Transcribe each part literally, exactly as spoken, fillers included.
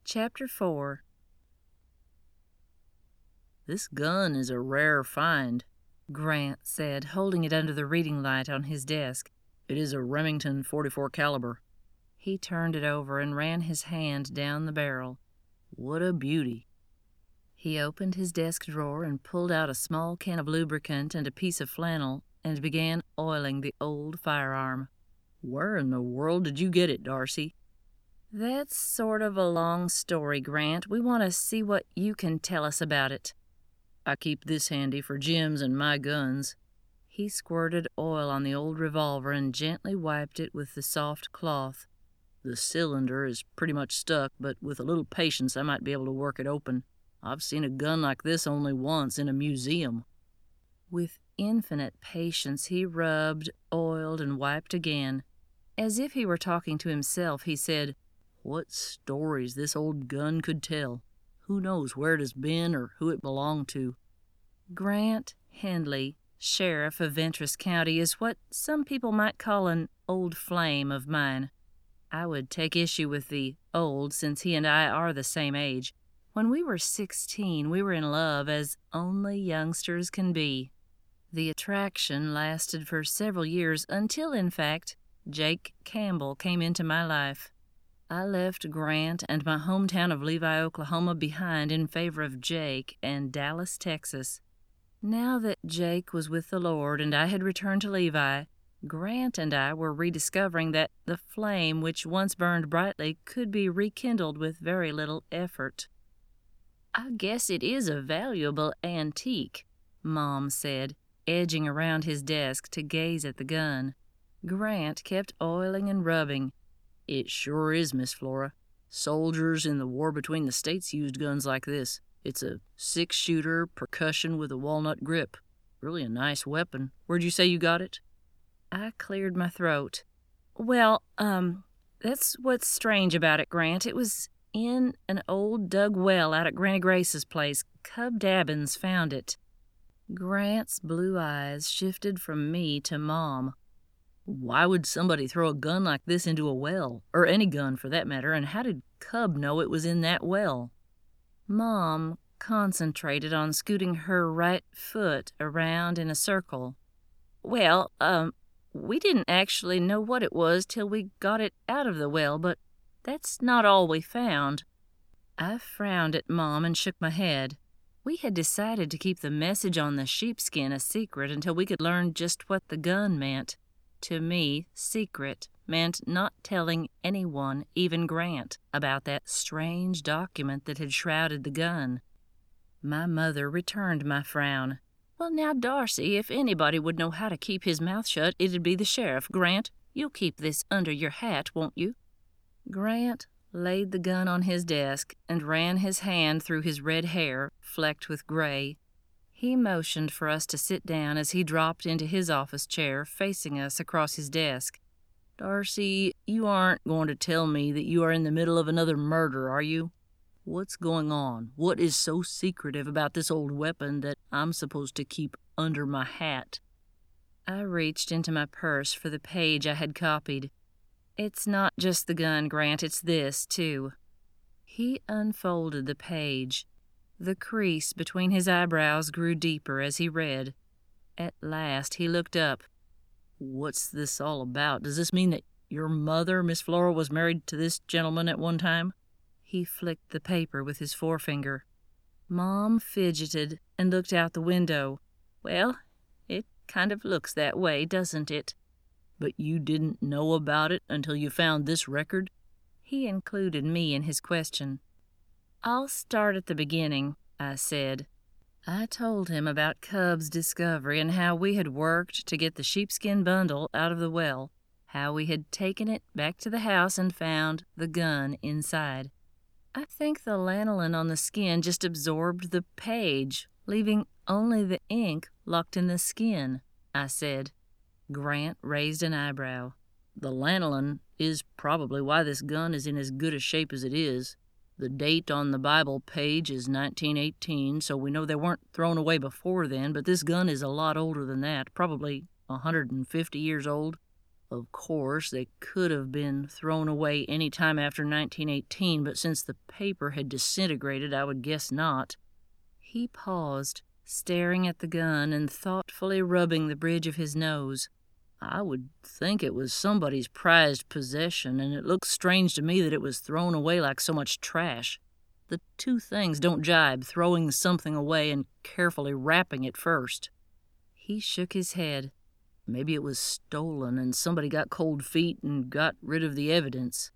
Chapter four. "This gun is a rare find," Grant said, holding it under the reading light on his desk. "It is a Remington forty-four caliber." He turned it over and ran his hand down the barrel. "What a beauty." He opened his desk drawer and pulled out a small can of lubricant and a piece of flannel and began oiling the old firearm. "Where in the world did you get it, Darcy?" "That's sort of a long story, Grant. We want to see what you can tell us about it." "I keep this handy for Jim's and my guns." He squirted oil on the old revolver and gently wiped it with the soft cloth. "The cylinder is pretty much stuck, but with a little patience I might be able to work it open. I've seen a gun like this only once in a museum." With infinite patience he rubbed, oiled, and wiped again. As if he were talking to himself, he said, "What stories this old gun could tell. Who knows where it has been or who it belonged to?" Grant Hendley, sheriff of Ventress County, is what some people might call an old flame of mine. I would take issue with the old, since he and I are the same age. When we were sixteen, we were in love as only youngsters can be. The attraction lasted for several years until, in fact, Jake Campbell came into my life. I left Grant and my hometown of Levi, Oklahoma behind in favor of Jake and Dallas, Texas. Now that Jake was with the Lord and I had returned to Levi, Grant and I were rediscovering that the flame which once burned brightly could be rekindled with very little effort. "I guess it is a valuable antique," Mom said, edging around his desk to gaze at the gun. Grant kept oiling and rubbing. "It sure is, Miss Flora. Soldiers in the war between the states used guns like this. It's a six-shooter, percussion with a walnut grip. Really a nice weapon. Where'd you say you got it?" I cleared my throat. "Well, um, that's what's strange about it, Grant. It was in an old dug well out at Granny Grace's place. Cub Dabbins found it." Grant's blue eyes shifted from me to Mom. "Why would somebody throw a gun like this into a well? Or any gun, for that matter, and how did Cub know it was in that well?" Mom concentrated on scooting her right foot around in a circle. "Well, um, we didn't actually know what it was till we got it out of the well, but that's not all we found." I frowned at Mom and shook my head. We had decided to keep the message on the sheepskin a secret until we could learn just what the gun meant. To me, secret meant not telling anyone, even Grant, about that strange document that had shrouded the gun. My mother returned my frown. "Well, now, Darcy, if anybody would know how to keep his mouth shut, it'd be the sheriff. Grant, you'll keep this under your hat, won't you?" Grant laid the gun on his desk and ran his hand through his red hair, flecked with gray. He motioned for us to sit down as he dropped into his office chair, facing us across his desk. "Darcy, you aren't going to tell me that you are in the middle of another murder, are you? What's going on? What is so secretive about this old weapon that I'm supposed to keep under my hat?" I reached into my purse for the page I had copied. "It's not just the gun, Grant, it's this, too." He unfolded the page. The crease between his eyebrows grew deeper as he read. At last he looked up. "What's this all about? Does this mean that your mother, Miss Flora, was married to this gentleman at one time?" He flicked the paper with his forefinger. Mom fidgeted and looked out the window. "Well, it kind of looks that way, doesn't it?" "But you didn't know about it until you found this record?" He included me in his question. "I'll start at the beginning," I said. I told him about Cub's discovery and how we had worked to get the sheepskin bundle out of the well, how we had taken it back to the house and found the gun inside. "I think the lanolin on the skin just absorbed the page, leaving only the ink locked in the skin," I said. Grant raised an eyebrow. "The lanolin is probably why this gun is in as good a shape as it is. The date on the Bible page is nineteen eighteen, so we know they weren't thrown away before then, but this gun is a lot older than that, probably a hundred fifty years old." Of course, they could have been thrown away any time after nineteen eighteen, but since the paper had disintegrated, I would guess not." He paused, staring at the gun and thoughtfully rubbing the bridge of his nose. "I would think it was somebody's prized possession, and it looks strange to me that it was thrown away like so much trash. The two things don't jibe, throwing something away and carefully wrapping it first." He shook his head. "Maybe it was stolen and somebody got cold feet and got rid of the evidence."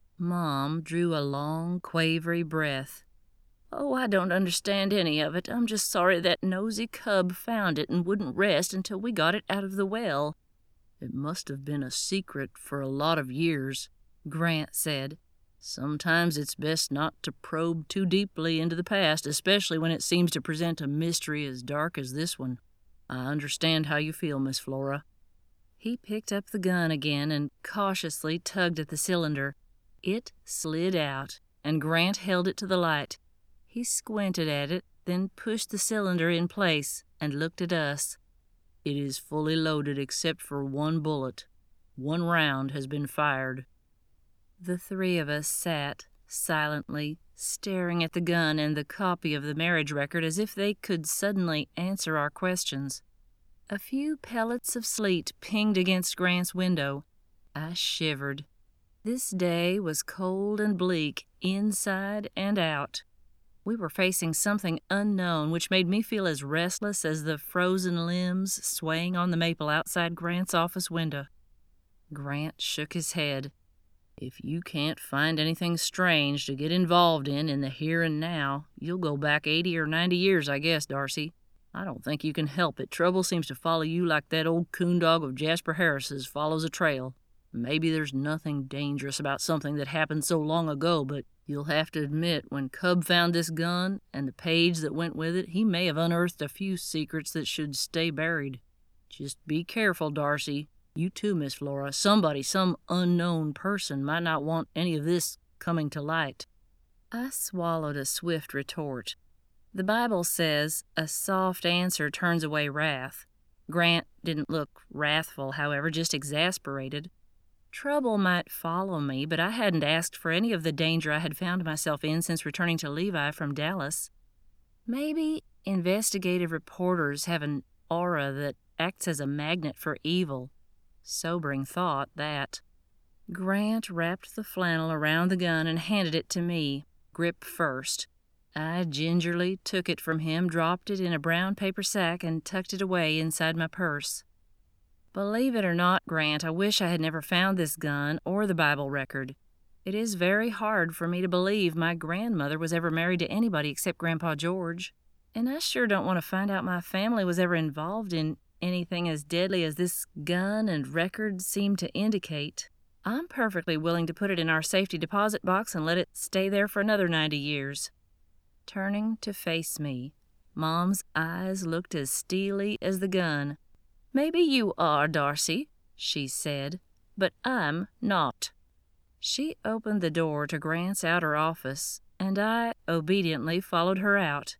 Mom drew a long, quavery breath. "Oh, I don't understand any of it. I'm just sorry that nosy cub found it and wouldn't rest until we got it out of the well." "It must have been a secret for a lot of years," Grant said. "Sometimes it's best not to probe too deeply into the past, especially when it seems to present a mystery as dark as this one. I understand how you feel, Miss Flora." He picked up the gun again and cautiously tugged at the cylinder. It slid out, and Grant held it to the light. He squinted at it, then pushed the cylinder in place and looked at us. "It is fully loaded except for one bullet. One round has been fired." The three of us sat silently, staring at the gun and the copy of the marriage record as if they could suddenly answer our questions. A few pellets of sleet pinged against Grant's window. I shivered. This day was cold and bleak, inside and out. We were facing something unknown, which made me feel as restless as the frozen limbs swaying on the maple outside Grant's office window. Grant shook his head. "If you can't find anything strange to get involved in in the here and now, you'll go back eighty or ninety years, I guess, Darcy. I don't think you can help it. Trouble seems to follow you like that old coon dog of Jasper Harris's follows a trail. Maybe there's nothing dangerous about something that happened so long ago, but you'll have to admit when Cub found this gun and the page that went with it, he may have unearthed a few secrets that should stay buried. Just be careful, Darcy. You too, Miss Flora. Somebody, some unknown person, might not want any of this coming to light." I swallowed a swift retort. The Bible says, "A soft answer turns away wrath." Grant didn't look wrathful, however, just exasperated. Trouble might follow me, but I hadn't asked for any of the danger I had found myself in since returning to Levi from Dallas. Maybe investigative reporters have an aura that acts as a magnet for evil. Sobering thought, that. Grant wrapped the flannel around the gun and handed it to me, grip first. I gingerly took it from him, dropped it in a brown paper sack, and tucked it away inside my purse. Believe it or not, Grant, I wish I had never found this gun or the Bible record. It is very hard for me to believe my grandmother was ever married to anybody except Grandpa George. And I sure don't want to find out my family was ever involved in anything as deadly as this gun and record seem to indicate. I'm perfectly willing to put it in our safety deposit box and let it stay there for another ninety years. Turning to face me, Mom's eyes looked as steely as the gun. "Maybe you are, Darcy," she said, "but I'm not." She opened the door to Grant's outer office, and I obediently followed her out.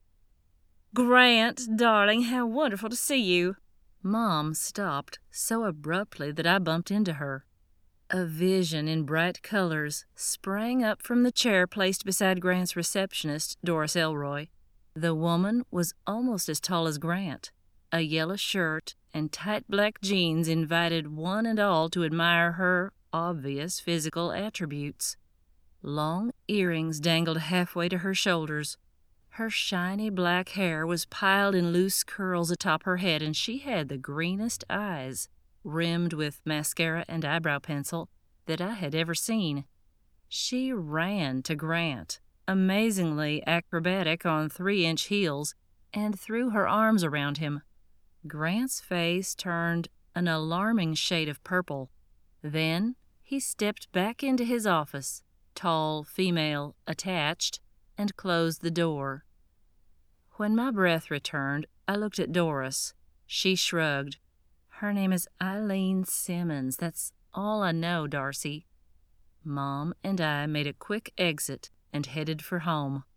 "Grant, darling, how wonderful to see you." Mom stopped so abruptly that I bumped into her. A vision in bright colors sprang up from the chair placed beside Grant's receptionist, Doris Elroy. The woman was almost as tall as Grant. A yellow shirt and tight black jeans invited one and all to admire her obvious physical attributes. Long earrings dangled halfway to her shoulders. Her shiny black hair was piled in loose curls atop her head, and she had the greenest eyes, rimmed with mascara and eyebrow pencil, that I had ever seen. She ran to Grant, amazingly acrobatic on three-inch heels, and threw her arms around him. Grant's face turned an alarming shade of purple. Then he stepped back into his office, tall, female, attached, and closed the door. When my breath returned, I looked at Doris. She shrugged. "Her name is Eileen Simmons. That's all I know, Darcy." Mom and I made a quick exit and headed for home.